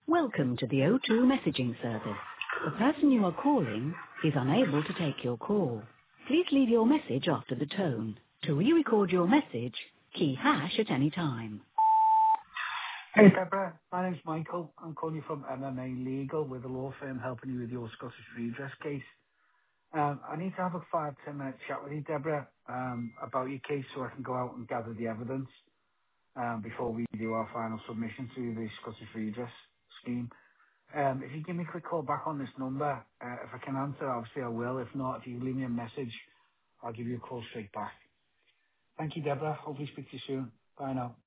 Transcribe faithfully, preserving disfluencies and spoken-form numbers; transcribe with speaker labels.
Speaker 1: Welcome to the O two messaging service. The person you are calling is unable to take your call. Please leave your message after the tone. To re-record your message, key hash at any time.
Speaker 2: Hey Deborah, my name's Michael. I'm calling you from M M A Legal with a law firm helping you with your Scottish redress case. Um, I need to have a five, ten minute chat with you, Deborah, um, about your case so I can go out and gather the evidence um, before we do our final submission to the Scottish redress scheme. Um, if you give me a quick call back on this number, uh, if I can answer, obviously I will. If not, if you leave me a message, I'll give you a call straight back. Thank you, Deborah. Hopefully speak to you soon. Bye now.